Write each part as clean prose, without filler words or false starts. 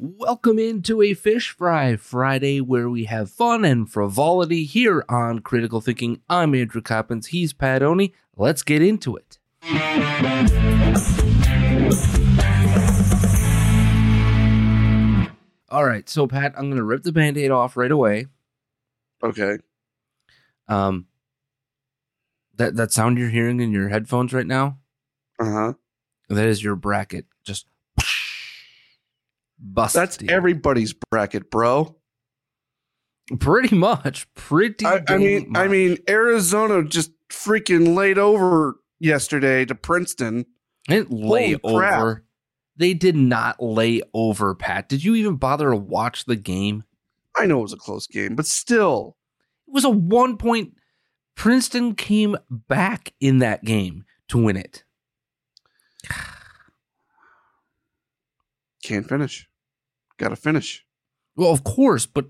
Welcome into a Fish Fry Friday where we have fun and frivolity here on Critical Thinking. I'm Andrew Coppins. He's Pat Oney. Let's get into it. All right, so Pat, I'm going to rip the Band-Aid off right away. Okay. That sound you're hearing in your headphones right now? Uh-huh. That is your bracket. Just busted. That's everybody's bracket, bro. Pretty much. I mean, Arizona just freaking laid over yesterday to Princeton. They didn't lay Holy crap. over. They did not lay over, Pat. Did you even bother to watch the game? I know it was a close game, but still. It was a 1 point. Princeton came back in that game to win it. Can't finish. Got to finish. Well, of course, but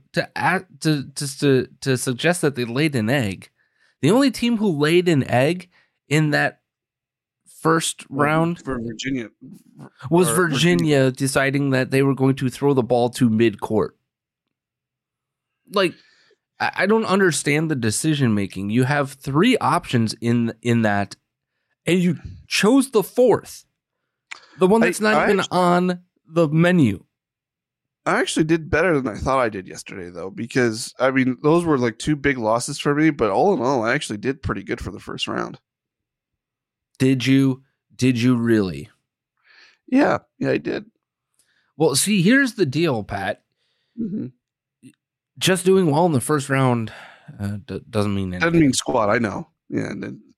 to suggest that they laid an egg, the only team who laid an egg in that first round for Virginia was Virginia deciding that they were going to throw the ball to midcourt. Like, I don't understand the decision making. You have three options in that, and you chose the fourth, the one that's not even on the menu. I actually did better than I thought I did yesterday, though, because, I mean, those were like two big losses for me, but all in all, I actually did pretty good for the first round. Did you really? Yeah, I did. Well, see, here's the deal, Pat. Mm-hmm. Just doing well in the first round doesn't mean anything. Doesn't mean squat, I know. Yeah.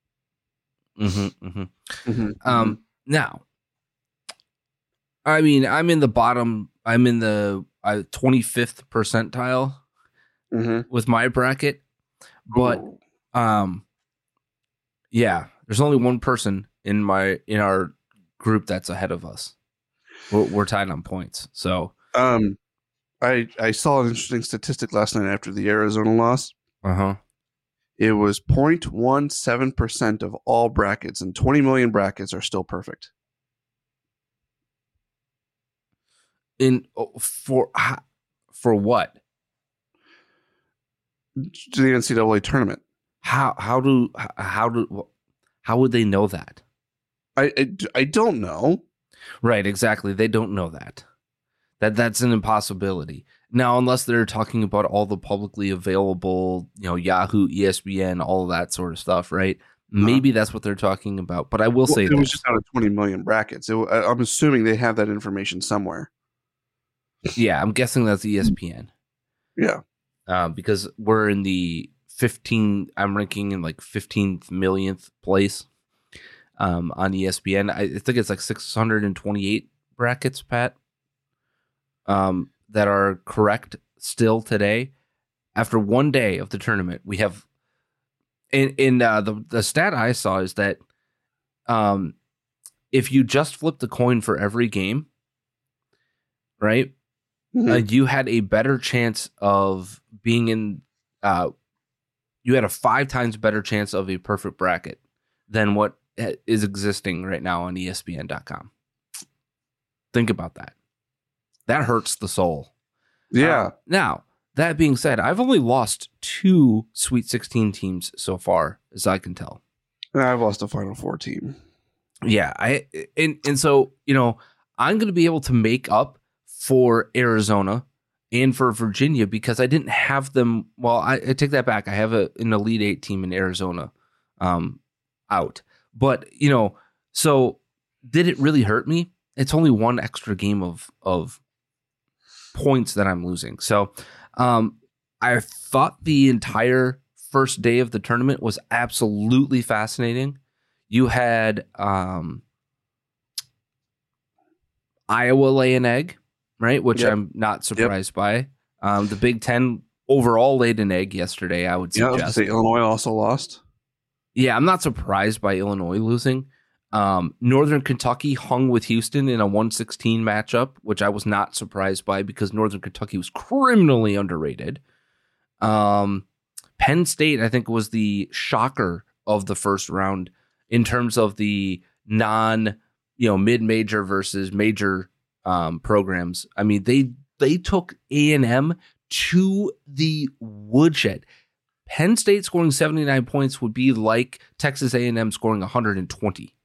Now, I mean, I'm in the bottom. I'm in the 25th percentile with my bracket, but yeah, there's only one person in our group that's ahead of us. We're tied on points. So, I saw an interesting statistic last night after the Arizona loss. It was 0.17% of all brackets, and 20 million brackets are still perfect. For what? To the NCAA tournament. How would they know that? I don't know. Right, exactly. They don't know that. That's an impossibility. Now, unless they're talking about all the publicly available, Yahoo, ESPN, all of that sort of stuff, right? Maybe that's what they're talking about. But I will say it was just out of 20 million brackets. I'm assuming they have that information somewhere. Yeah, I'm guessing that's ESPN. Yeah. Because we're in the 15, I'm ranking in like 15th millionth place on ESPN. I think it's like 628 brackets, Pat, that are correct still today. After one day of the tournament, we have, the stat I saw is that if you just flip the coin for every game, right? You had a better chance of being in. You had a 5 times better chance of a perfect bracket than what is existing right now on ESPN.com. Think about that. That hurts the soul. Yeah. Now, that being said, I've only lost 2 Sweet 16 teams so far, as I can tell. And I've lost a Final Four team. Yeah, and so I'm going to be able to make up for Arizona and for Virginia because I didn't have them. Well, I take that back. I have an Elite 8 team in Arizona out. But, so did it really hurt me? It's only one extra game of points that I'm losing. So I thought the entire first day of the tournament was absolutely fascinating. You had Iowa lay an egg. Right, which I'm not surprised by. The Big Ten overall laid an egg yesterday, I would suggest. I was say Illinois also lost. Yeah, I'm not surprised by Illinois losing. Northern Kentucky hung with Houston in a 1-16 matchup, which I was not surprised by because Northern Kentucky was criminally underrated. Penn State, I think, was the shocker of the first round in terms of the mid-major versus major programs. I mean, they they took A&M to the woodshed. Penn State scoring 79 points would be like Texas A&M scoring 120.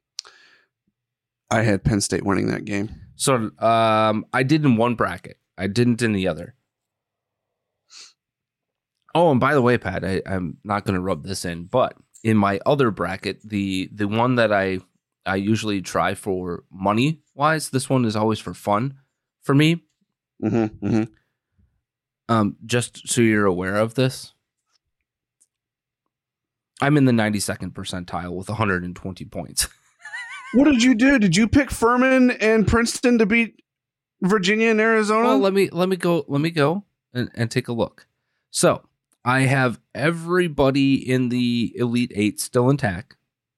I had Penn State winning that game. So I did in one bracket. I didn't in the other. Oh, and by the way, Pat, I'm not going to rub this in, but in my other bracket, the one that I usually try for money wise, this one is always for fun for me. Mm-hmm, mm-hmm. Just so you're aware of this, I'm in the 92nd percentile with 120 points. What did you do? Did you pick Furman and Princeton to beat Virginia and Arizona? Well, let me go and take a look. So I have everybody in the Elite Eight still intact.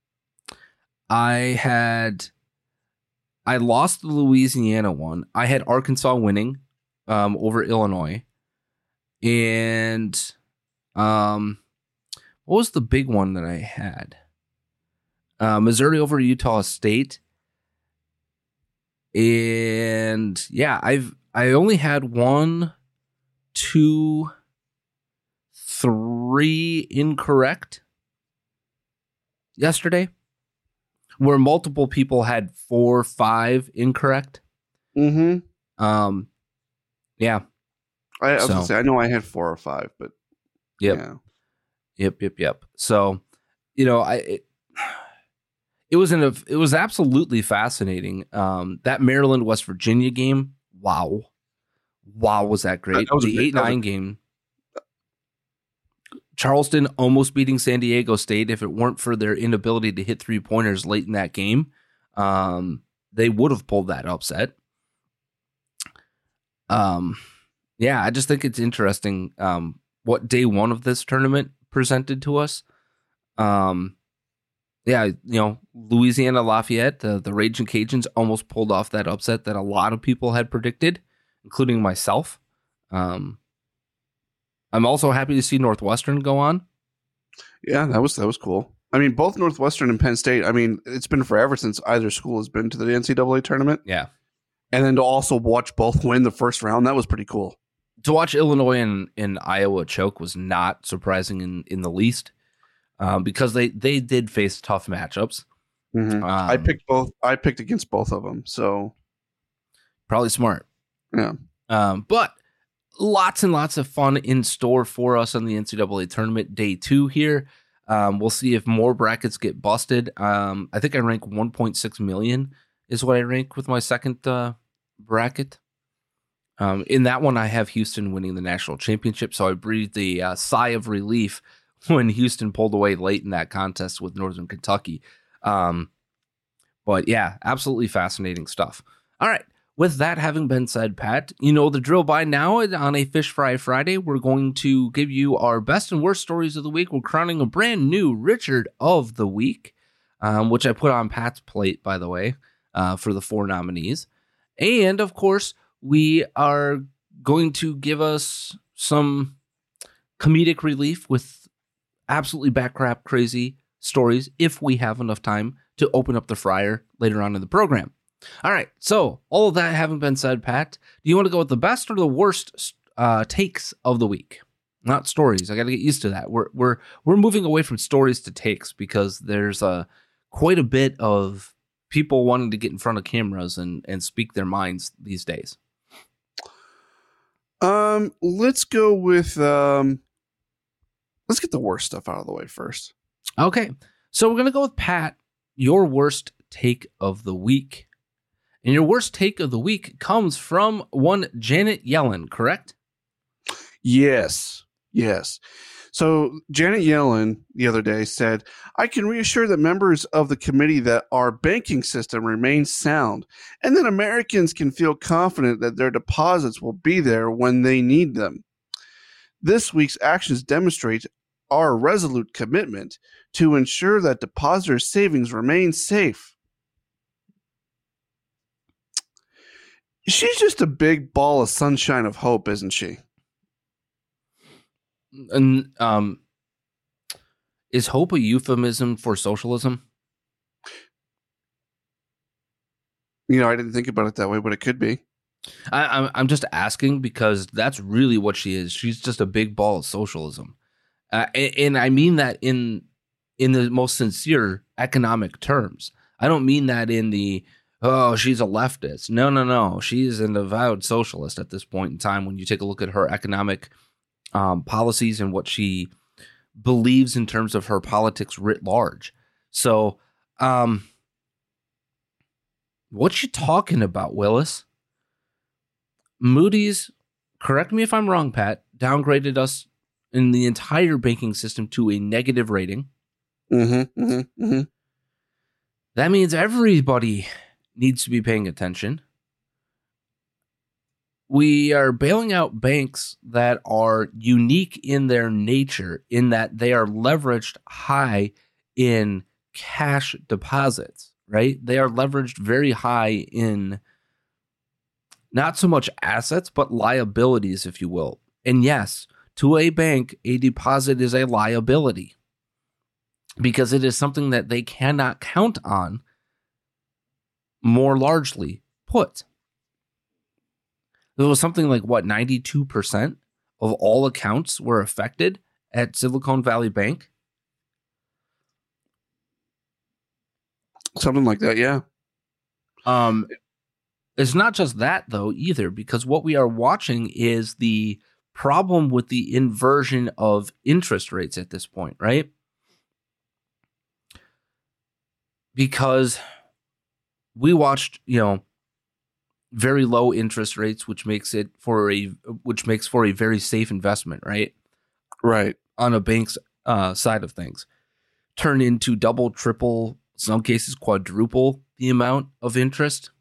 I lost the Louisiana one. I had Arkansas winning over Illinois. And what was the big one that I had? Missouri over Utah State. And yeah, I only had 1, 2, 3 incorrect yesterday, where multiple people had 4, 5 incorrect. Mm-hmm. Yeah. I was gonna say, I know I had 4 or 5, but yep. Yeah. Yep. So, it was absolutely fascinating. That Maryland West Virginia game. Wow, was that great? The 8-9 game. Charleston almost beating San Diego State. If it weren't for their inability to hit 3-pointers late in that game, they would have pulled that upset. Yeah, I just think it's interesting what day one of this tournament presented to us. Yeah, Louisiana Lafayette, the Raging Cajuns almost pulled off that upset that a lot of people had predicted, including myself. I'm also happy to see Northwestern go on. Yeah, that was cool. I mean, both Northwestern and Penn State, I mean, it's been forever since either school has been to the NCAA tournament. Yeah. And then to also watch both win the first round, that was pretty cool. To watch Illinois and Iowa choke was not surprising in the least, because they did face tough matchups. Mm-hmm. I picked against both of them, so probably smart. Yeah. But lots and lots of fun in store for us on the NCAA tournament day 2 here. We'll see if more brackets get busted. I think I rank 1.6 million is what I rank with my second bracket. In that one, I have Houston winning the national championship, so I breathed a sigh of relief when Houston pulled away late in that contest with Northern Kentucky. But yeah, absolutely fascinating stuff. All right. With that having been said, Pat, you know the drill by now. On a Fish Fry Friday, we're going to give you our best and worst stories of the week. We're crowning a brand new Richard of the Week, which I put on Pat's plate, by the way, for the 4 nominees. And, of course, we are going to give us some comedic relief with absolutely backcrap crazy stories if we have enough time to open up the fryer later on in the program. All right, so all of that having been said, Pat, do you want to go with the best or the worst takes of the week? Not stories. I got to get used to that. We're moving away from stories to takes because there's quite a bit of people wanting to get in front of cameras and speak their minds these days. Let's go with let's get the worst stuff out of the way first. Okay, so we're gonna go with Pat. Your worst take of the week. And your worst take of the week comes from one Janet Yellen, correct? Yes. So Janet Yellen the other day said, I can reassure the members of the committee that our banking system remains sound and that Americans can feel confident that their deposits will be there when they need them. This week's actions demonstrate our resolute commitment to ensure that depositors' savings remain safe. She's just a big ball of sunshine of hope, isn't she? And is hope a euphemism for socialism? I didn't think about it that way, but it could be. I'm just asking because that's really what she is. She's just a big ball of socialism, and I mean that in the most sincere economic terms. I don't mean that in the she's a leftist. No. She is an avowed socialist at this point in time. When you take a look at her economic policies and what she believes in terms of her politics writ large. So, what you talking about, Willis? Moody's, correct me if I'm wrong, Pat, downgraded us in the entire banking system to a negative rating. That means everybody needs to be paying attention. We are bailing out banks that are unique in their nature, in that they are leveraged high in cash deposits, right? They are leveraged very high in not so much assets, but liabilities, if you will. And yes, to a bank, a deposit is a liability because it is something that they cannot count on, more largely put. There was something like, 92% of all accounts were affected at Silicon Valley Bank? Something like that, yeah. It's not just that, though, either, because what we are watching is the problem with the inversion of interest rates at this point, right? Because we watched, very low interest rates, which makes for a very safe investment, right? Right. On a bank's side of things, turn into double, triple, some cases quadruple the amount of interest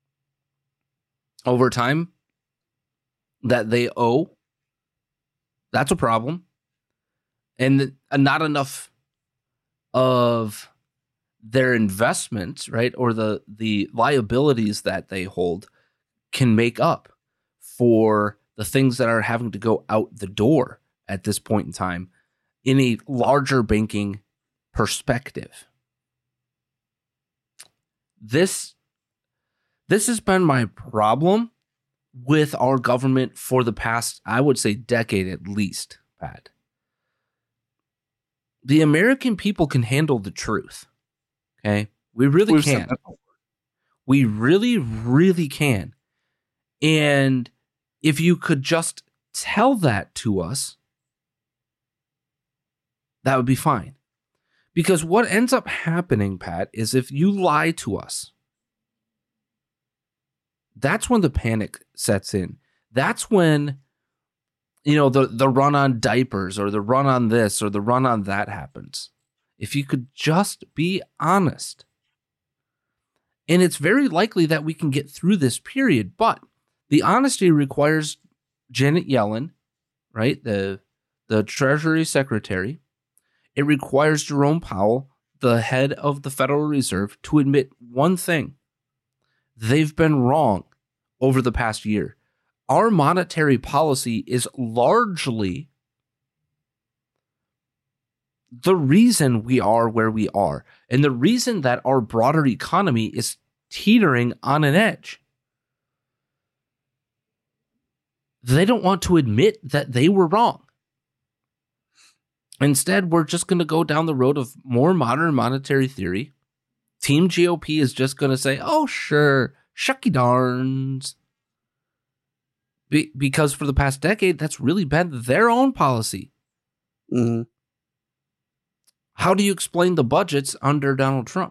over time that they owe. That's a problem. And not enough of their investments, right, or the liabilities that they hold can make up for the things that are having to go out the door at this point in time in a larger banking perspective. This has been my problem with our government for the past, I would say, decade at least, Pat. The American people can handle the truth. Okay? We really can. We really, really can. And if you could just tell that to us, that would be fine. Because what ends up happening, Pat, is if you lie to us, that's when the panic sets in. That's when, the run on diapers or the run on this or the run on that happens. If you could just be honest. And it's very likely that we can get through this period, but the honesty requires Janet Yellen, right? The Treasury Secretary. It requires Jerome Powell, the head of the Federal Reserve, to admit one thing. They've been wrong over the past year. Our monetary policy is largely the reason we are where we are, and the reason that our broader economy is teetering on an edge. They don't want to admit that they were wrong. Instead, we're just going to go down the road of more modern monetary theory. Team GOP is just going to say, oh, sure, shucky darns. Because for the past decade, that's really been their own policy. Mm-hmm. How do you explain the budgets under Donald Trump?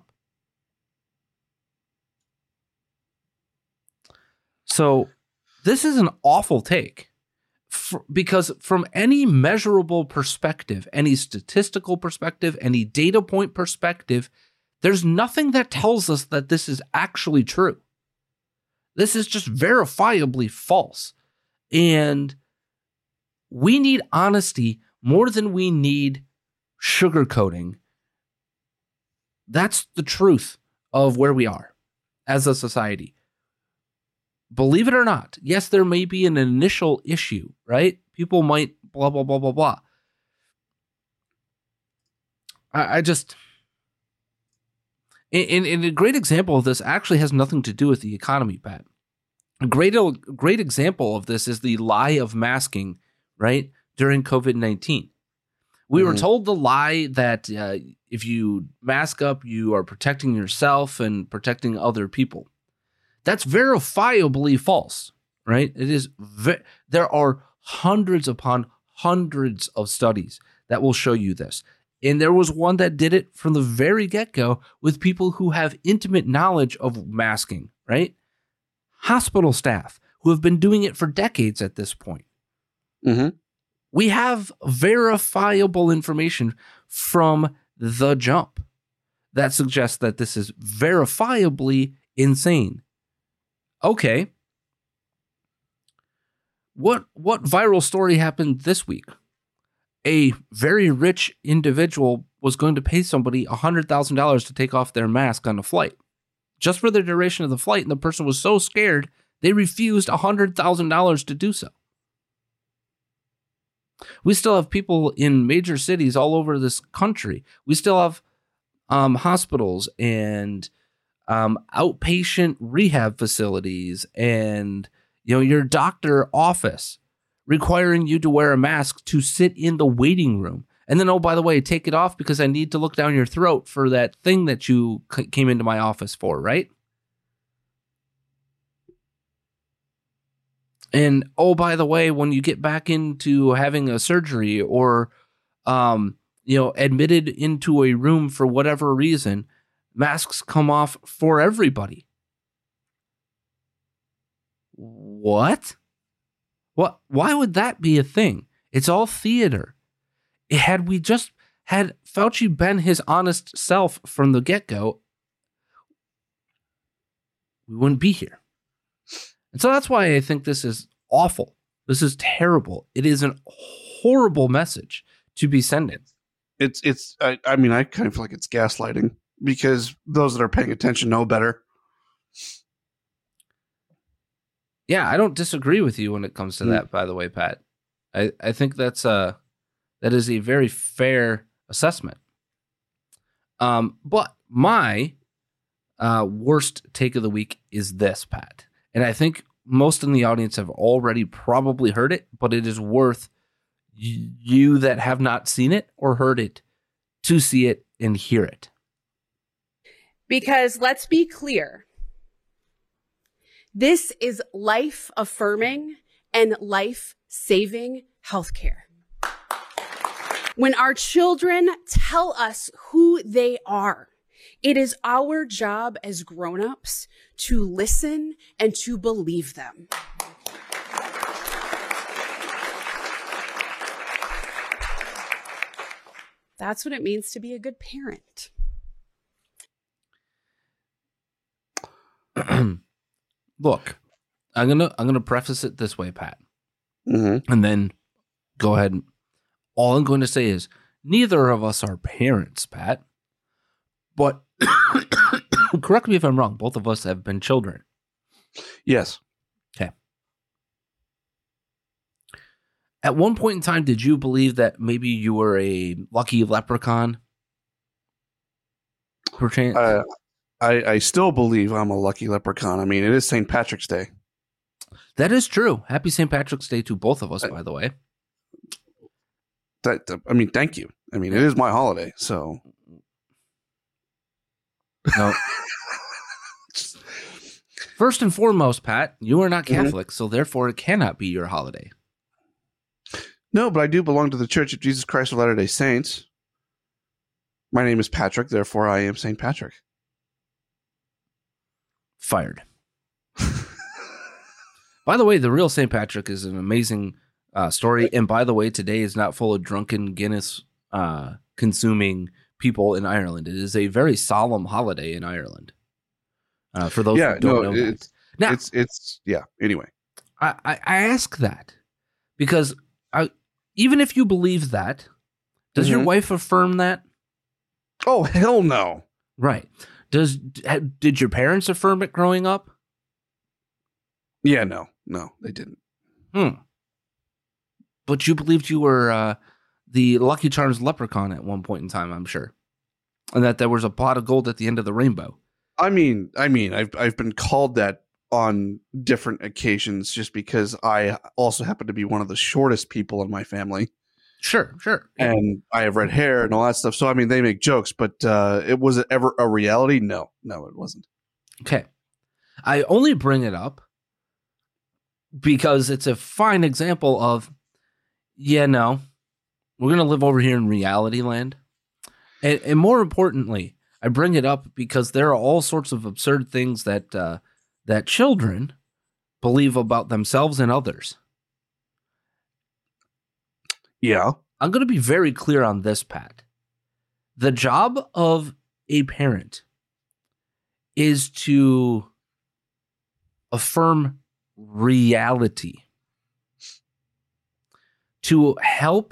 So this is an awful take because from any measurable perspective, any statistical perspective, any data point perspective, there's nothing that tells us that this is actually true. This is just verifiably false. And we need honesty more than we need sugarcoating. That's the truth of where we are as a society. Believe it or not, yes, there may be an initial issue, right? People might blah, blah, blah, blah, blah. I just... And a great example of this actually has nothing to do with the economy, Pat. A great example of this is the lie of masking, right? During COVID-19. We were told the lie that if you mask up, you are protecting yourself and protecting other people. That's verifiably false, right? It is. There are hundreds upon hundreds of studies that will show you this. And there was one that did it from the very get-go with people who have intimate knowledge of masking, right? Hospital staff who have been doing it for decades at this point. Mm-hmm. We have verifiable information from the jump that suggests that this is verifiably insane. Okay. What viral story happened this week? A very rich individual was going to pay somebody $100,000 to take off their mask on a flight, just for the duration of the flight, and the person was so scared they refused $100,000 to do so. We still have people in major cities all over this country. We still have hospitals and outpatient rehab facilities and your doctor office requiring you to wear a mask to sit in the waiting room. And then, oh, by the way, take it off because I need to look down your throat for that thing that you came into my office for, right? And, oh, by the way, when you get back into having a surgery or, admitted into a room for whatever reason, masks come off for everybody. What? What? Why would that be a thing? It's all theater. Had we just had Fauci been his honest self from the get-go, we wouldn't be here. And so that's why I think this is awful. This is terrible. It is an horrible message to be sending. I kind of feel like it's gaslighting because those that are paying attention know better. Yeah, I don't disagree with you when it comes to that, by the way, Pat. I think that is a very fair assessment. But my worst take of the week is this, Pat. And I think most in the audience have already probably heard it, but it is worth you that have not seen it or heard it to see it and hear it. Because let's be clear. This is life-affirming and life-saving healthcare. When our children tell us who they are, it is our job as grown-ups to listen and to believe them. That's what it means to be a good parent. Look, I'm gonna preface it this way, Pat, and then go ahead. All I'm going to say is neither of us are parents, Pat. But correct me if I'm wrong. Both of us have been children. Yes. Okay. At one point in time, did you believe that maybe you were a lucky leprechaun? Perchance. I still believe I'm a lucky leprechaun. I mean, it is St. Patrick's Day. That is true. Happy St. Patrick's Day to both of us, by the way. Thank you. I mean, it is my holiday, so. No. First and foremost, Pat, you are not Catholic, so therefore it cannot be your holiday. No, but I do belong to the Church of Jesus Christ of Latter-day Saints. My name is Patrick, therefore I am St. Patrick. Fired. By the way, the real St. Patrick is an amazing story. And by the way, today is not full of drunken Guinness consuming people in Ireland. It is a very solemn holiday in Ireland. For those who don't know that. Now, anyway. I ask that because even if you believe that, does your wife affirm that? Oh, hell no. Right. Did your parents affirm it growing up? Yeah, no, they didn't. But you believed you were the Lucky Charms leprechaun at one point in time, I'm sure, and that there was a pot of gold at the end of the rainbow. I mean, I've been called that on different occasions just because I also happen to be one of the shortest people in my family. Sure. And I have red hair and all that stuff. So, I mean, they make jokes, but it was it ever a reality? No, it wasn't. Okay. I only bring it up because it's a fine example of, we're going to live over here in reality land. And more importantly, I bring it up because there are all sorts of absurd things that that children believe about themselves and others. Yeah. I'm going to be very clear on this, Pat. The job of a parent is to affirm reality, to help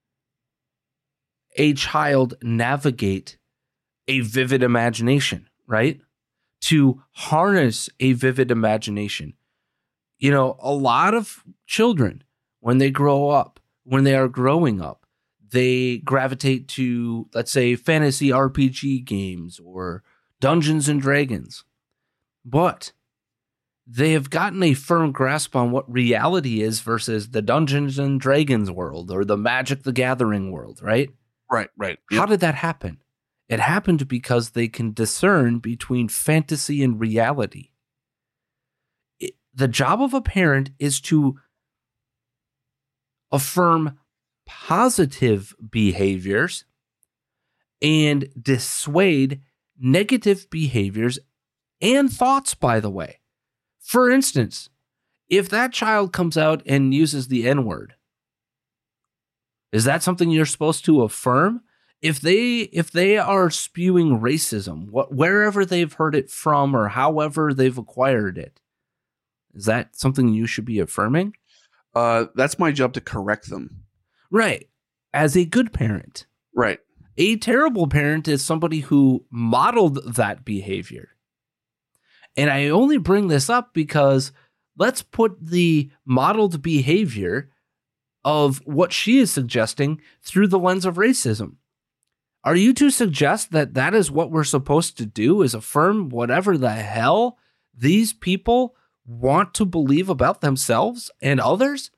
a child navigate a vivid imagination, right? To harness a vivid imagination. A lot of children, when they grow up, when they are growing up, they gravitate to, let's say, fantasy RPG games or Dungeons and Dragons. But they have gotten a firm grasp on what reality is versus the Dungeons and Dragons world or the Magic the Gathering world, right? Right. Yep. How did that happen? It happened because they can discern between fantasy and reality. The job of a parent is to affirm positive behaviors and dissuade negative behaviors and thoughts, by the way. For instance, if that child comes out and uses the N-word, is that something you're supposed to affirm? If they are spewing racism, wherever they've heard it from or however they've acquired it, is that something you should be affirming? That's my job to correct them. Right. As a good parent. Right. A terrible parent is somebody who modeled that behavior. And I only bring this up because let's put the modeled behavior of what she is suggesting through the lens of racism. Are you to suggest that that is what we're supposed to do, is affirm whatever the hell these people want to believe about themselves and others?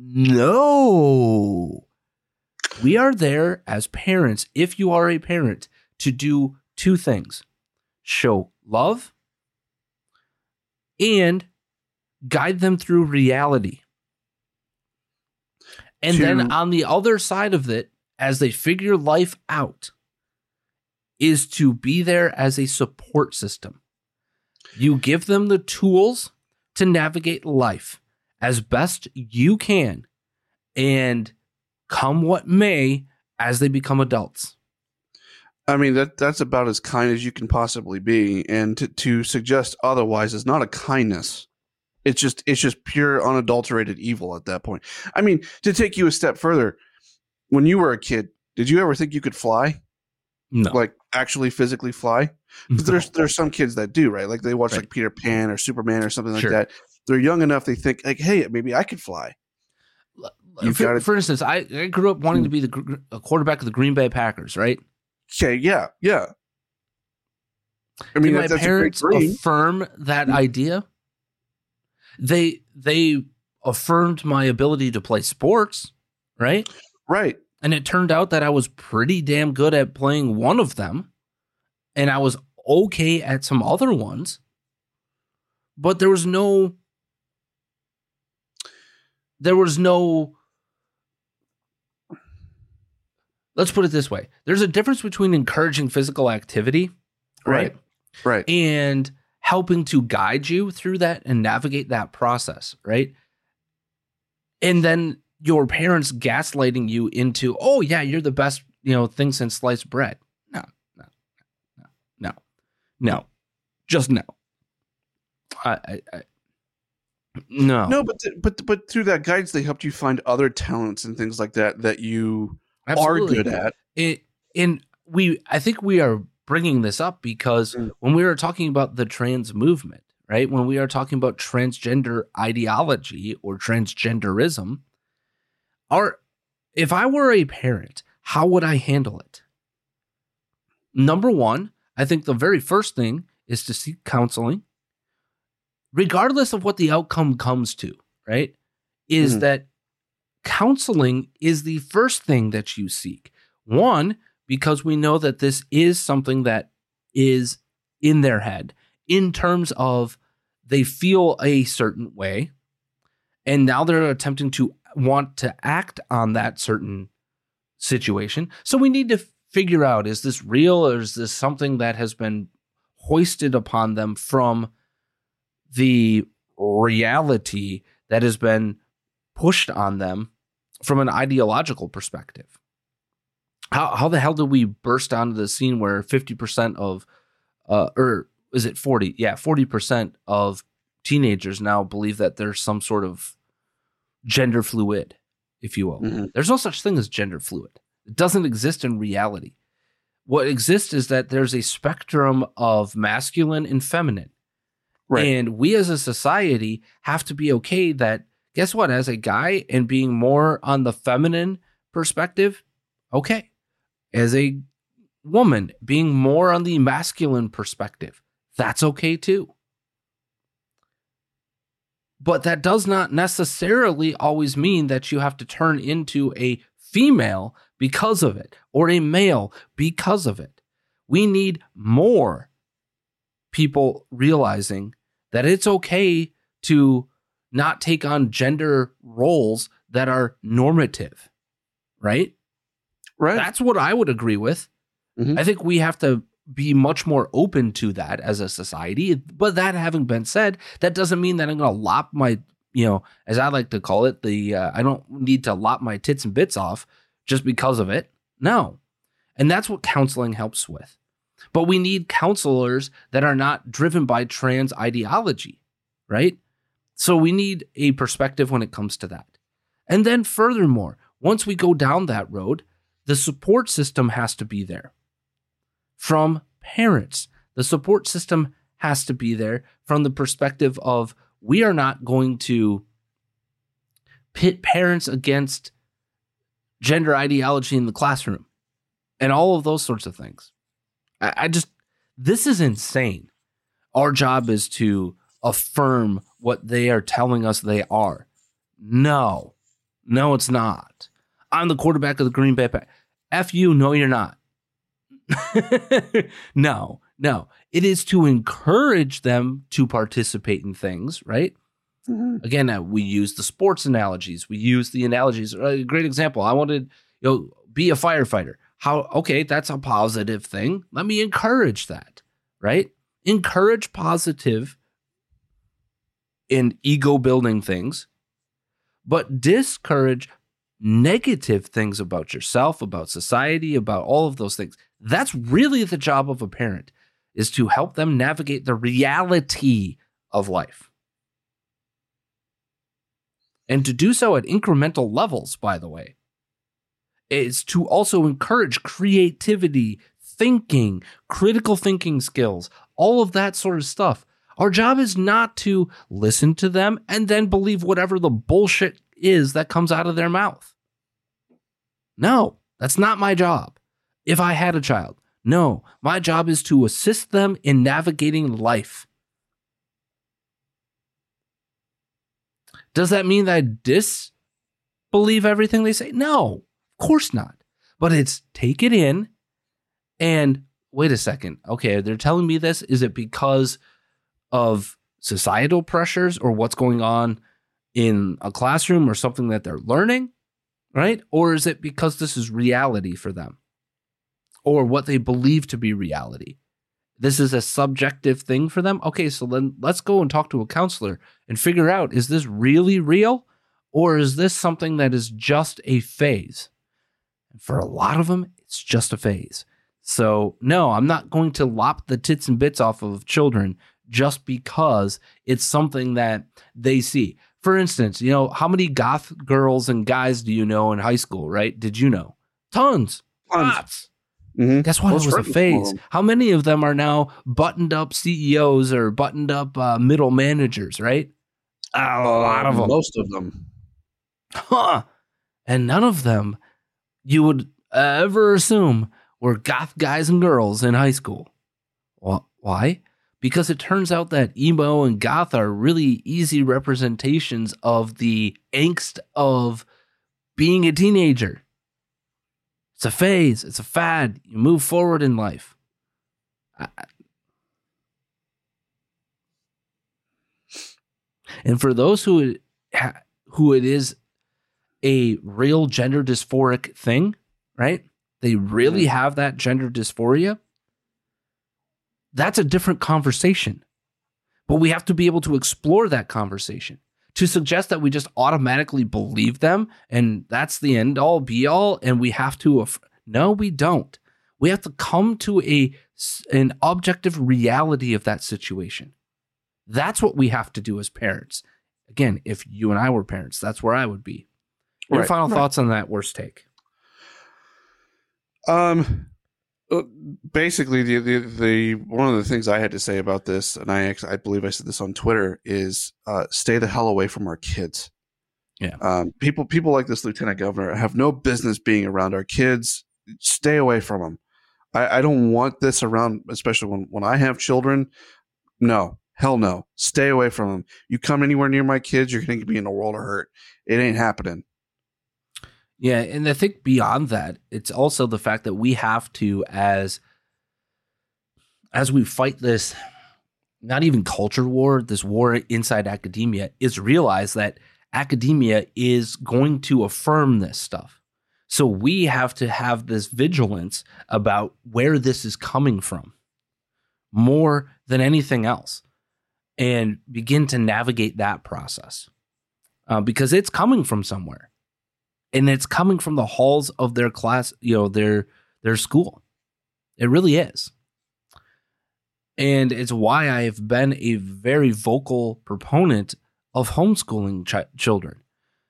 No. We are there as parents, if you are a parent, to do two things: show love and guide them through reality. And then on the other side of it, as they figure life out, is to be there as a support system. You give them the tools to navigate life as best you can, and come what may as they become adults. I mean, that's about as kind as you can possibly be, and to suggest otherwise is not a kindness. It's just pure unadulterated evil at that point. I mean, to take you a step further, when you were a kid, did you ever think you could fly? No. Like actually physically fly? No. There's some kids that do, right? Like they watch like Peter Pan or Superman or something like that. They're young enough, they think like, hey, maybe I could fly. For instance, I grew up wanting to be a quarterback of the Green Bay Packers, right? Okay, yeah. I mean, did my parents affirm that idea? They affirmed my ability to play sports, right? Right. And it turned out that I was pretty damn good at playing one of them, and I was okay at some other ones. But there was no let's put it this way. There's a difference between encouraging physical activity, right? Right. And helping to guide you through that and navigate that process, right? And then your parents gaslighting you into, oh yeah, you're the best, thing since sliced bread. No. Just no. No, but through that guidance, they helped you find other talents and things like that you Absolutely. are good at. I think we are bringing this up because when we are talking about the trans movement, right? When we are talking about transgender ideology or transgenderism, if I were a parent, how would I handle it? Number one, I think the very first thing is to seek counseling. regardless of what the outcome comes to, right, is that counseling is the first thing that you seek. One, because we know that this is something that is in their head in terms of they feel a certain way, and now they're attempting to want to act on that certain situation. So we need to figure out, is this real, or is this something that has been hoisted upon them from the reality that has been pushed on them from an ideological perspective? How the hell did we burst onto the scene where 50% of, or is it 40? Yeah, 40% of teenagers now believe that there's some sort of gender fluid, if you will. There's no such thing as gender fluid. It doesn't exist in reality. What exists is that there's a spectrum of masculine and feminine. Right. And we as a society have to be okay that, guess what, as a guy and being more on the feminine perspective, okay. As a woman being more on the masculine perspective, that's okay too. But that does not necessarily always mean that you have to turn into a female because of it, or a male because of it. We need more people realizing that it's okay to not take on gender roles that are normative, right? Right. That's what I would agree with. I think we have to be much more open to that as a society. But that having been said, that doesn't mean that I'm going to lop my, as I like to call it, I don't need to lop my tits and bits off just because of it. No. And that's what counseling helps with. But we need counselors that are not driven by trans ideology, right? So we need a perspective when it comes to that. And then furthermore, once we go down that road, the support system has to be there. From parents, the support system has to be there from the perspective of, we are not going to pit parents against gender ideology in the classroom and all of those sorts of things. This is insane. Our job is to affirm what they are telling us they are. No, it's not. I'm the quarterback of the Green Bay Packers. F you, no, you're not. No. It is to encourage them to participate in things, right? Again, we use the sports analogies. We use the analogies. A great example. I wanted, be a firefighter. Okay, that's a positive thing. Let me encourage that, right? Encourage positive and ego-building things, but discourage negative things about yourself, about society, about all of those things. That's really the job of a parent, is to help them navigate the reality of life. And to do so at incremental levels, by the way, is to also encourage creativity, thinking, critical thinking skills, all of that sort of stuff. Our job is not to listen to them and then believe whatever the bullshit is that comes out of their mouth. No, that's not my job. If I had a child, no, my job is to assist them in navigating life. Does that mean that I disbelieve everything they say? No, of course not. But it's take it in and wait a second. Okay, they're telling me this. Is it because of societal pressures or what's going on in a classroom or something that they're learning, right? Or is it because this is reality for them or what they believe to be reality? This is a subjective thing for them. Okay, so then let's go and talk to a counselor and figure out, is this really real or is this something that is just a phase? And for a lot of them, it's just a phase. So no, I'm not going to lop the tits and bits off of children just because it's something that they see. For instance, how many goth girls and guys do you know in high school, right? Did you know? Tons. Lots. Mm-hmm. Guess what? It was a phase. How many of them are now buttoned up CEOs or buttoned up middle managers, right? A lot of them. Most of them. Huh. And none of them you would ever assume were goth guys and girls in high school. Well, why? because it turns out that emo and goth are really easy representations of the angst of being a teenager. It's a phase. It's a fad. You move forward in life. And for those who it is a real gender dysphoric thing, right? They really have that gender dysphoria. That's a different conversation. But we have to be able to explore that conversation. To suggest that we just automatically believe them and that's the end all be all and we have to no, we don't. We have to come to an objective reality of that situation. That's what we have to do as parents. Again, if you and I were parents, that's where I would be. Your final thoughts on that worst take? Basically, the one of the things I had to say about this, and I believe I said this on Twitter, is stay the hell away from our kids. Yeah. People like this lieutenant governor have no business being around our kids. Stay away from them. I don't want this around, especially when I have children. No, hell no. Stay away from them. You come anywhere near my kids, you're going to be in a world of hurt. It ain't happening. Yeah, and I think beyond that, it's also the fact that we have to, as we fight this, not even culture war, this war inside academia, is realize that academia is going to affirm this stuff. So we have to have this vigilance about where this is coming from more than anything else and begin to navigate that process because it's coming from somewhere. And it's coming from the halls of their class, their school. It really is. And it's why I have been a very vocal proponent of homeschooling children.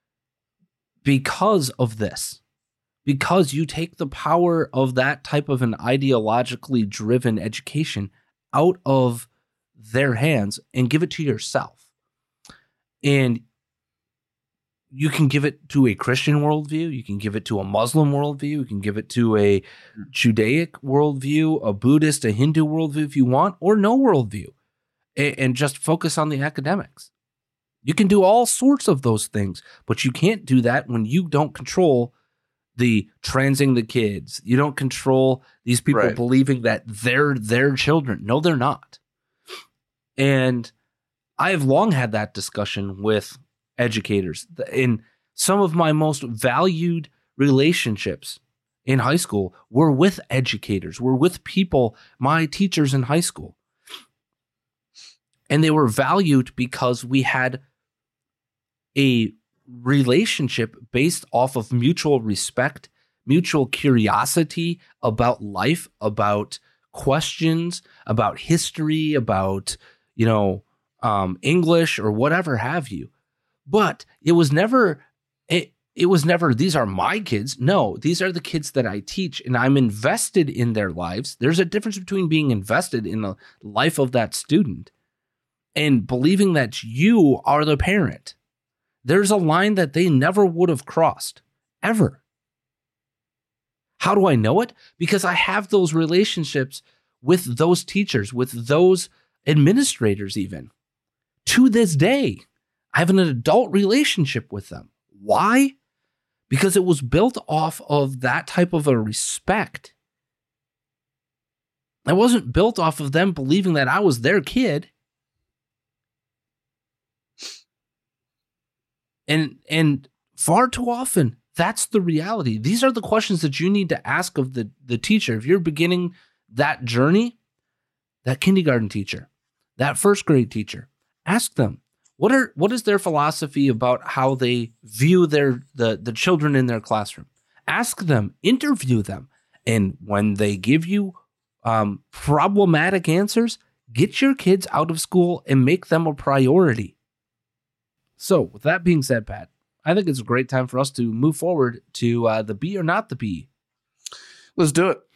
Because of this. Because you take the power of that type of an ideologically driven education out of their hands and give it to yourself. And you can give it to a Christian worldview. You can give it to a Muslim worldview. You can give it to a Judaic worldview, a Buddhist, a Hindu worldview if you want, or no worldview, and just focus on the academics. You can do all sorts of those things, but you can't do that when you don't control the transing the kids. You don't control these people believing that they're their children. No, they're not. And I have long had that discussion with educators. In some of my most valued relationships in high school were with educators, were with people, my teachers in high school. And they were valued because we had a relationship based off of mutual respect, mutual curiosity about life, about questions, about history, about, English or whatever have you. But it was never, these are my kids. No, these are the kids that I teach and I'm invested in their lives. There's a difference between being invested in the life of that student and believing that you are the parent. There's a line that they never would have crossed, ever. How do I know it? Because I have those relationships with those teachers, with those administrators even. To this day, I have an adult relationship with them. Why? Because it was built off of that type of a respect. It wasn't built off of them believing that I was their kid. And far too often, that's the reality. These are the questions that you need to ask of the teacher. If you're beginning that journey, that kindergarten teacher, that first grade teacher, ask them, what is their philosophy about how they view the children in their classroom? Ask them, interview them. And when they give you problematic answers, get your kids out of school and make them a priority. So with that being said, Pat, I think it's a great time for us to move forward to the be or not the be. Let's do it.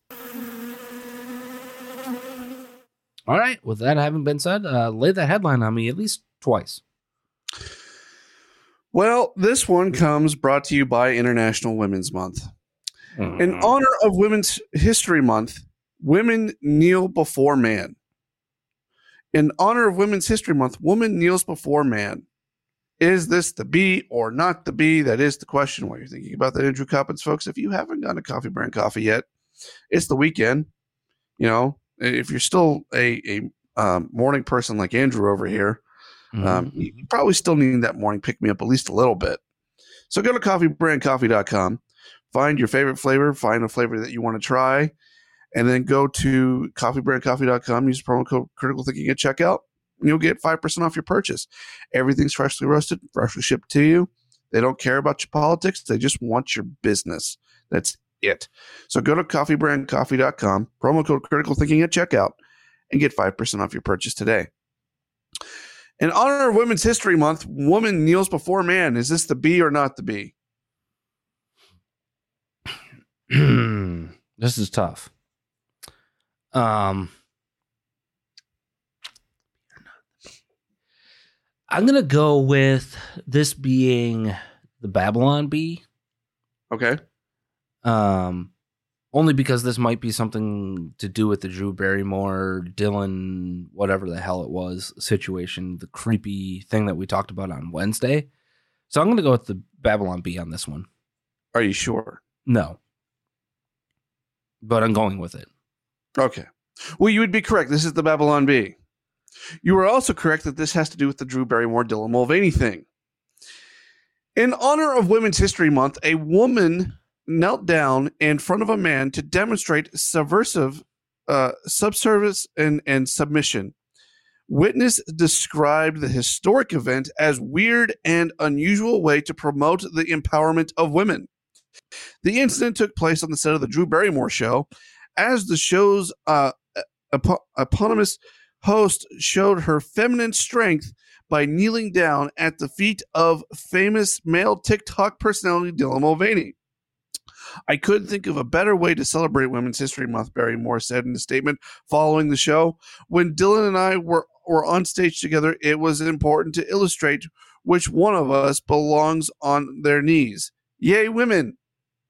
All right. With that having been said, lay that headline on me at least twice. Well, this one comes brought to you by International Women's Month. In honor of Women's History Month, women kneel before man. In honor of Women's History Month, woman kneels before man. Is this the bee or not the bee? That is the question while you're thinking about that, Andrew Coppins, folks. If you haven't gone to Coffee Brand Coffee yet, it's the weekend. You know, if you're still a morning person like Andrew over here, you probably still need that morning pick-me-up at least a little bit. So go to coffeebrandcoffee.com, find your favorite flavor, find a flavor that you want to try, and then go to coffeebrandcoffee.com, use promo code Critical Thinking at checkout, and you'll get 5% off your purchase. Everything's freshly roasted, freshly shipped to you. They don't care about your politics. They just want your business. That's it. So go to coffeebrandcoffee.com, promo code Critical Thinking at checkout, and get 5% off your purchase today. In honor of Women's History Month, woman kneels before man. Is this the bee or not the bee? This is tough. I'm going to go with this being the Babylon bee. Okay. Only because this might be something to do with the Drew Barrymore, Dylan, whatever the hell it was, situation, the creepy thing that we talked about on Wednesday. So I'm going to go with the Babylon bee on this one. Are you sure? No. But I'm going with it. Okay. Well, you would be correct. This is the Babylon bee. You are also correct that this has to do with the Drew Barrymore, Dylan Mulvaney thing. In honor of Women's History Month, a woman knelt down in front of a man to demonstrate subservice and submission. Witness described the historic event as weird and unusual way to promote the empowerment of women. The incident took place on the set of the Drew Barrymore show, as the show's eponymous host showed her feminine strength by kneeling down at the feet of famous male TikTok personality Dylan Mulvaney. I couldn't think of a better way to celebrate Women's History Month, Barrymore said in a statement following the show. When Dylan and I were on stage together, it was important to illustrate which one of us belongs on their knees. Yay, women!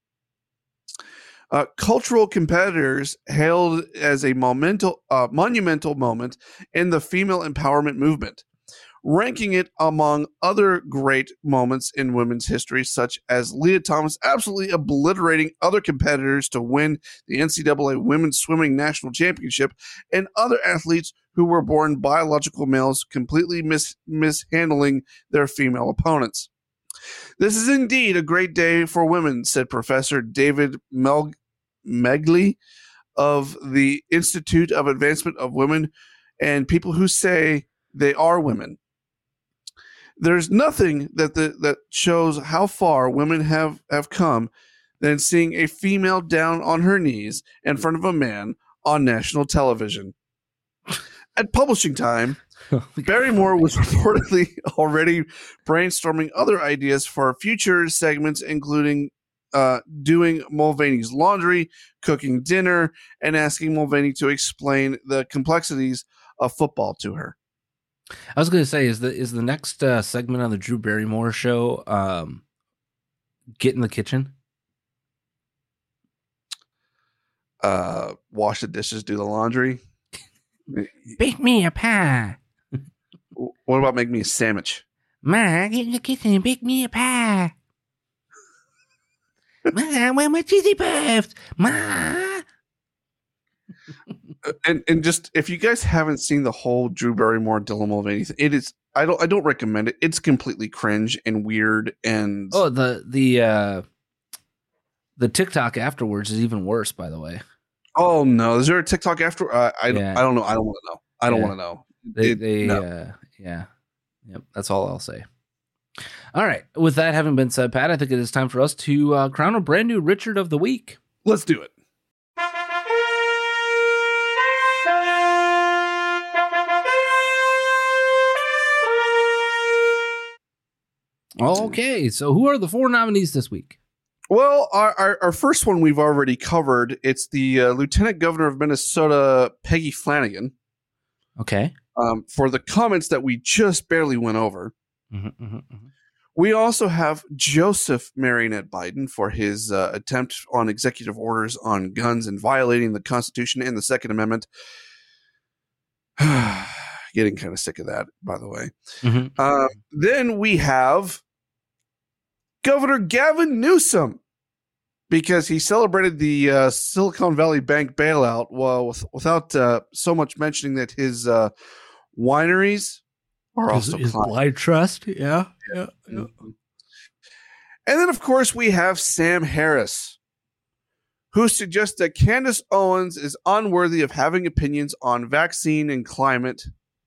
Cultural competitors hailed as a monumental moment in the female empowerment movement, ranking it among other great moments in women's history, such as Leah Thomas absolutely obliterating other competitors to win the NCAA Women's Swimming National Championship, and other athletes who were born biological males completely mishandling their female opponents. This is indeed a great day for women, said Professor David Megley of the Institute of Advancement of Women, and people who say they are women. There's nothing that shows how far women have come than seeing a female down on her knees in front of a man on national television. At publishing time, Barrymore was reportedly already brainstorming other ideas for future segments, including doing Mulvaney's laundry, cooking dinner, and asking Mulvaney to explain the complexities of football to her. I was going to say, is the next segment on the Drew Barrymore show Get in the Kitchen? Wash the dishes, do the laundry. Bake me a pie. What about make me a sandwich? Ma, get in the kitchen and bake me a pie. Ma, where my cheesy puffs? Ma. And just, if you guys haven't seen the whole Drew Barrymore, Dylan Mulvaney thing, it is, I don't recommend it. It's completely cringe and weird. And the TikTok afterwards is even worse, by the way. Oh no, is there a TikTok after? I don't know. I don't want to know. I don't want to know. Yeah. Yep. That's all I'll say. All right. With that having been said, Pat, I think it is time for us to crown a brand new Richard of the Week. Let's do it. Okay. So who are the 4 nominees this week? Well, our first one we've already covered. It's the Lieutenant Governor of Minnesota, Peggy Flanagan. Okay. For the comments that we just barely went over. We also have Joseph Marionette Biden for his attempt on executive orders on guns and violating the Constitution and the Second Amendment. Getting kind of sick of that, by the way. Mm-hmm. Then we have Governor Gavin Newsom, because he celebrated the Silicon Valley Bank bailout without so much mentioning that his wineries are also his blind trust. Yeah. Mm-hmm. And then, of course, we have Sam Harris, who suggests that Candace Owens is unworthy of having opinions on vaccine and climate.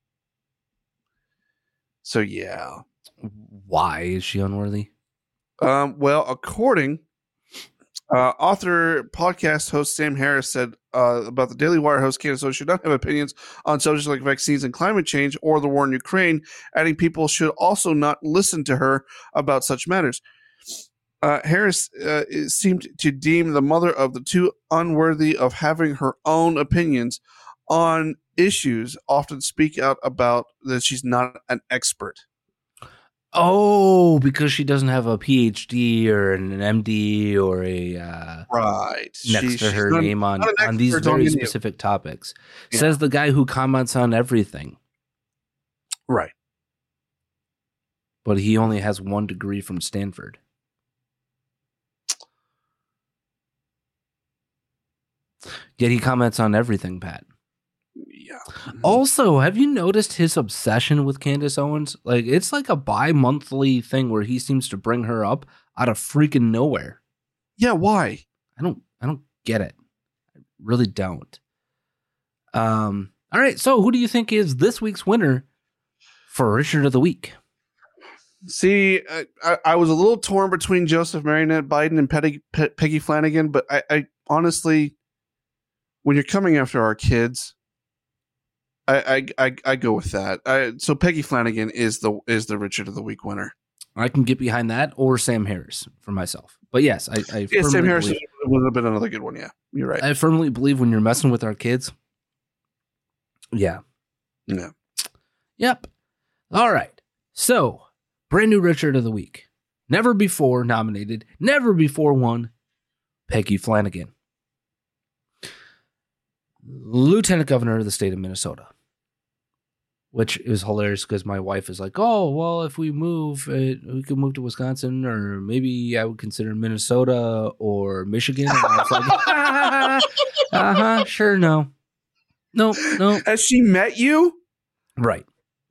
So, yeah. Why is she unworthy? Well, according author, podcast host Sam Harris said about the Daily Wire host Candace Owens should not have opinions on subjects like vaccines and climate change or the war in Ukraine, adding people should also not listen to her about such matters. Harris seemed to deem the mother of the two unworthy of having her own opinions on issues, often speak out about that she's not an expert. Oh, because she doesn't have a PhD or an MD or a right next to her name on these very specific topics. Yeah. Says the guy who comments on everything. Right. But he only has 1 degree from Stanford. Yet he comments on everything, Pat. Yeah. Also, have you noticed his obsession with Candace Owens? Like, it's like a bi-monthly thing where he seems to bring her up out of freaking nowhere. Yeah, why? I don't get it. I really don't. All right, so who do you think is this week's winner for Richard of the Week? See, I was a little torn between Joseph Marionette Biden and Peggy Flanagan, but I honestly, when you're coming after our kids, I go with that. So Peggy Flanagan is the Richard of the Week winner. I can get behind that, or Sam Harris for myself. But yes, I Sam Harris would have been another good one. Yeah, you're right. I firmly believe when you're messing with our kids. Yeah. Yep. All right. So, brand new Richard of the Week. Never before nominated, never before won, Peggy Flanagan. Lieutenant Governor of the state of Minnesota. Which is hilarious because my wife is like, oh, well, if we move, we could move to Wisconsin, or maybe I would consider Minnesota or Michigan. And I was like, sure, no. Has she met you? Right.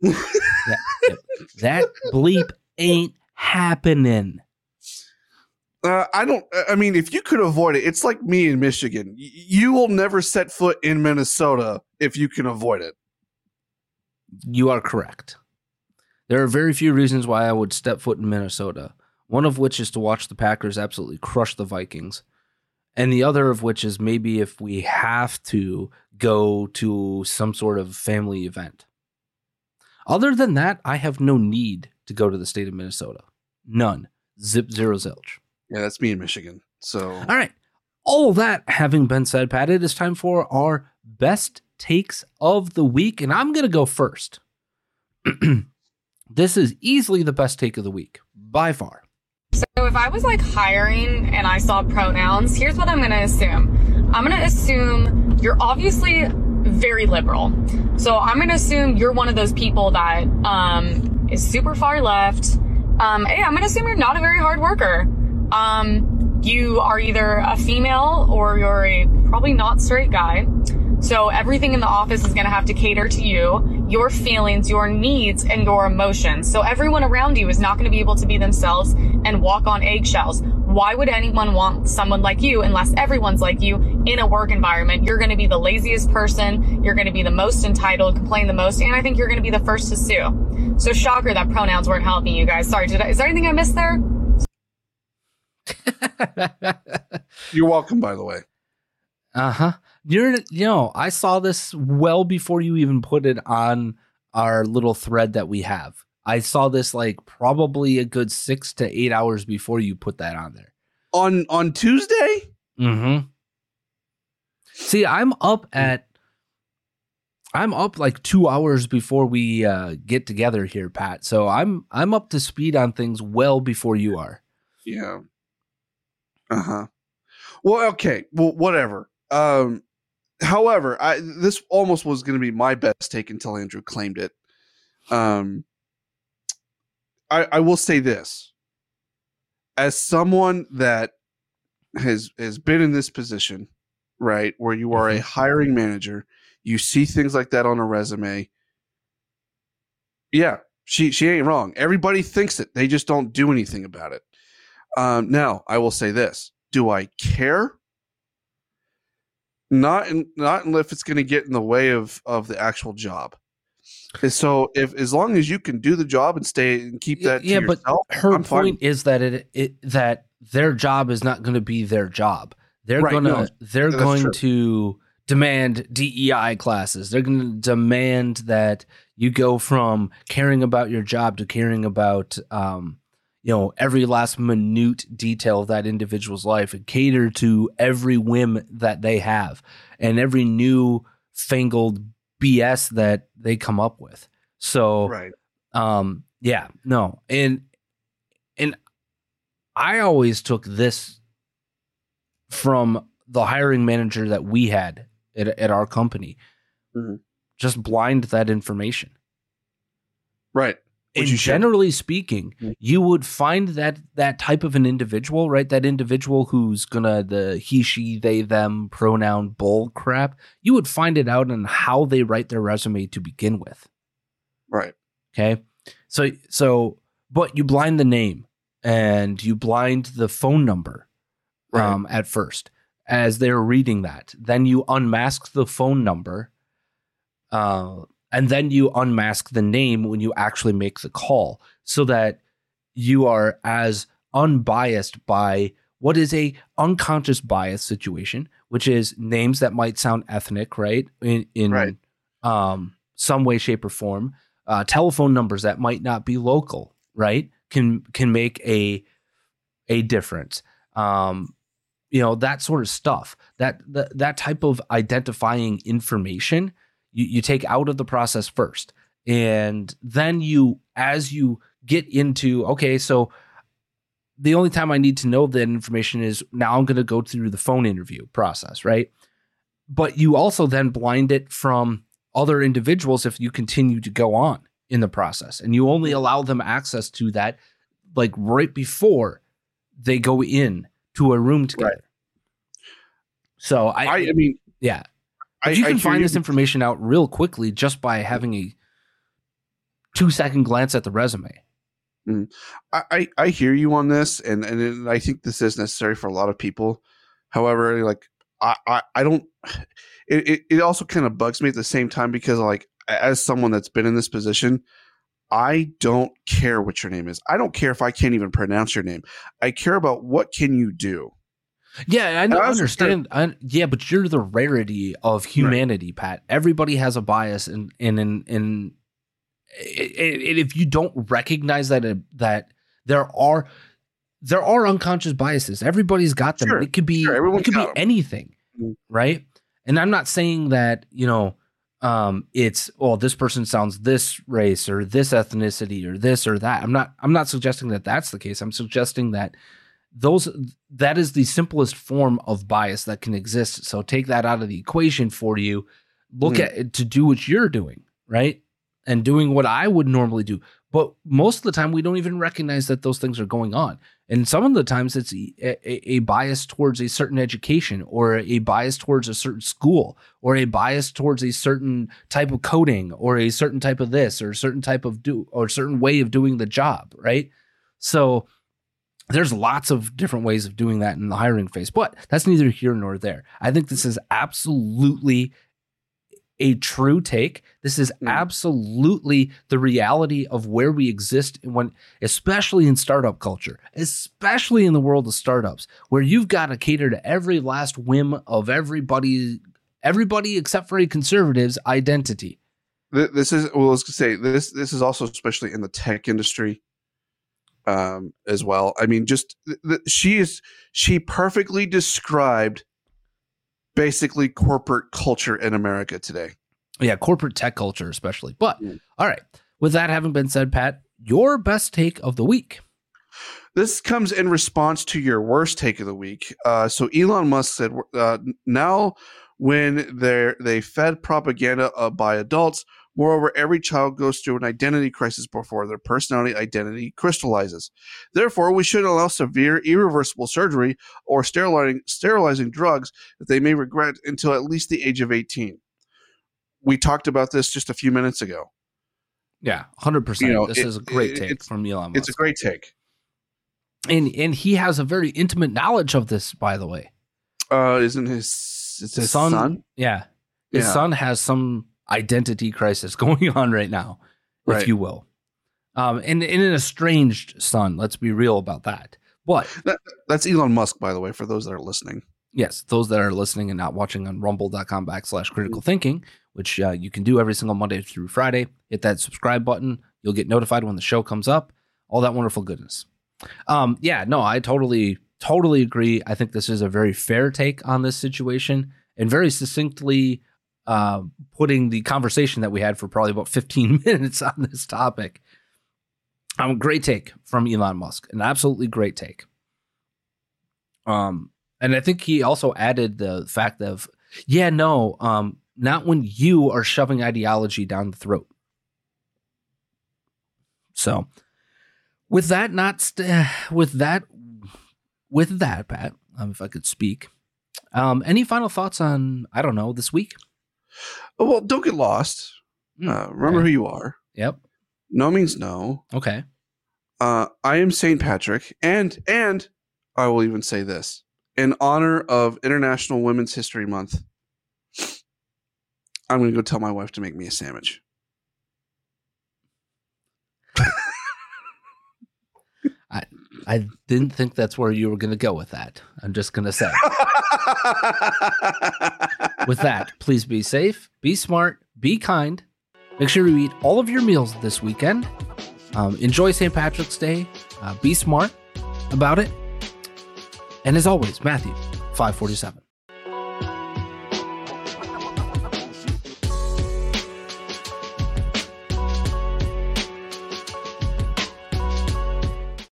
That bleep ain't happening. I mean, if you could avoid it, it's like me in Michigan. You will never set foot in Minnesota if you can avoid it. You are correct. There are very few reasons why I would step foot in Minnesota. One of which is to watch the Packers absolutely crush the Vikings. And the other of which is maybe if we have to go to some sort of family event. Other than that, I have no need to go to the state of Minnesota. None. Zip, zero, zilch. Yeah, that's me in Michigan. So, all right. All that having been said, Pat, it is time for our best takes of the week, and I'm going to go first. This is easily the best take of the week, by far. So if I was like hiring and I saw pronouns, here's what I'm going to assume. I'm going to assume you're obviously very liberal. So I'm going to assume you're one of those people that is super far left. Hey, I'm going to assume you're not a very hard worker. You are either a female or you're a probably not straight guy. So everything in the office is going to have to cater to you, your feelings, your needs, and your emotions. So everyone around you is not going to be able to be themselves and walk on eggshells. Why would anyone want someone like you unless everyone's like you in a work environment? You're going to be the laziest person. You're going to be the most entitled, complain the most, and I think you're going to be the first to sue. So shocker that pronouns weren't helping you guys. Sorry, is there anything I missed there? You're welcome, by the way. I saw this well before you even put it on our little thread that we have. I saw this like probably a good 6 to 8 hours before you put that on there. On Tuesday? Mm-hmm. See, I'm up like 2 hours before we get together here, Pat. So I'm up to speed on things well before you are. Yeah. Well, okay. Well, whatever. However, this almost was going to be my best take until Andrew claimed it. I will say this. As someone that has been in this position, right, where you are a hiring manager, you see things like that on a resume. Yeah, she ain't wrong. Everybody thinks it. They just don't do anything about it. Now, I will say this. Do I care? Not if it's going to get in the way of the actual job. So as long as you can do the job and stay and keep that to yourself, but her point is that that their job is not going to be their job. They're going to demand DEI classes. They're going to demand that you go from caring about your job to caring about every last minute detail of that individual's life and cater to every whim that they have and every new fangled BS that they come up with. So, right. And I always took this from the hiring manager that we had at our company. Mm-hmm. Just blind that information. Right. And generally speaking, you would find that type of an individual, right? That individual who's gonna the he, she, they, them pronoun bull crap. You would find it out in how they write their resume to begin with. Right. Okay. So, but you blind the name and you blind the phone number, right. At first as they're reading that. Then you unmask the phone number, and then you unmask the name when you actually make the call so that you are as unbiased by what is a unconscious bias situation, which is names that might sound ethnic, right? In right. Some way, shape, or form. Telephone numbers that might not be local, right? Can make a difference. That sort of stuff. That type of identifying information you take out of the process first. And then as you get into, okay, so the only time I need to know that information is now I'm going to go through the phone interview process, right? But you also then blind it from other individuals if you continue to go on in the process. And you only allow them access to that like right before they go in to a room together. Right. So I mean, yeah. But you can find this information out real quickly just by having a 2-second glance at the resume. I hear you on this, and I think this is necessary for a lot of people. However, like I don't. It also kind of bugs me at the same time because, like, as someone that's been in this position, I don't care what your name is. I don't care if I can't even pronounce your name. I care about what can you do. Yeah, I understand. But you're the rarity of humanity, right. Pat. Everybody has a bias, and if you don't recognize that there are unconscious biases, everybody's got them. Sure. It could be anything, right? And I'm not saying that it's this person sounds this race or this ethnicity or this or that. I'm not suggesting that that's the case. I'm suggesting that that is the simplest form of bias that can exist. So take that out of the equation for you. Look at it to do what you're doing, right? And doing what I would normally do. But most of the time, we don't even recognize that those things are going on. And some of the times it's a bias towards a certain education or a bias towards a certain school or a bias towards a certain type of coding or a certain type of this or a certain type of certain way of doing the job, right? So there's lots of different ways of doing that in the hiring phase, but that's neither here nor there. I think this is absolutely a true take. This is absolutely the reality of where we exist especially in startup culture, especially in the world of startups, where you've got to cater to every last whim of everybody except for a conservative's identity. This is, well, let's say this is also especially in the tech industry. As well. I mean, just she perfectly described basically corporate culture in America today. Yeah, corporate tech culture especially. But all right, with that having been said, Pat, your best take of the week. This comes in response to your worst take of the week. So Elon Musk said, now when they fed propaganda by adults. Moreover, every child goes through an identity crisis before their personality identity crystallizes. Therefore, we shouldn't allow severe, irreversible surgery or sterilizing drugs that they may regret until at least the age of 18. We talked about this just a few minutes ago. Yeah, 100%. This is a great take from Elon Musk. It's a great take. And he has a very intimate knowledge of this, by the way. Isn't his son? Yeah. His son has some identity crisis going on right now, if you will. And an estranged son. Let's be real about that. But that's Elon Musk, by the way, for those that are listening. Yes, those that are listening and not watching on rumble.com/critical thinking, which you can do every single Monday through Friday. Hit that subscribe button. You'll get notified when the show comes up. All that wonderful goodness. I totally agree. I think this is a very fair take on this situation and very succinctly putting the conversation that we had for probably about 15 minutes on this topic. Great take from Elon Musk. An absolutely great take. And I think he also added the fact of, not when you are shoving ideology down the throat. So with that, Pat, if I could speak, any final thoughts on, this week? Well, don't get lost. Remember who you are. Yep. No means no. Okay. I am St. Patrick, and I will even say this. In honor of International Women's History Month, I'm going to go tell my wife to make me a sandwich. I didn't think that's where you were going to go with that. I'm just going to say. With that, please be safe, be smart, be kind. Make sure you eat all of your meals this weekend. Enjoy St. Patrick's Day. Be smart about it. And as always, Matthew 5:47.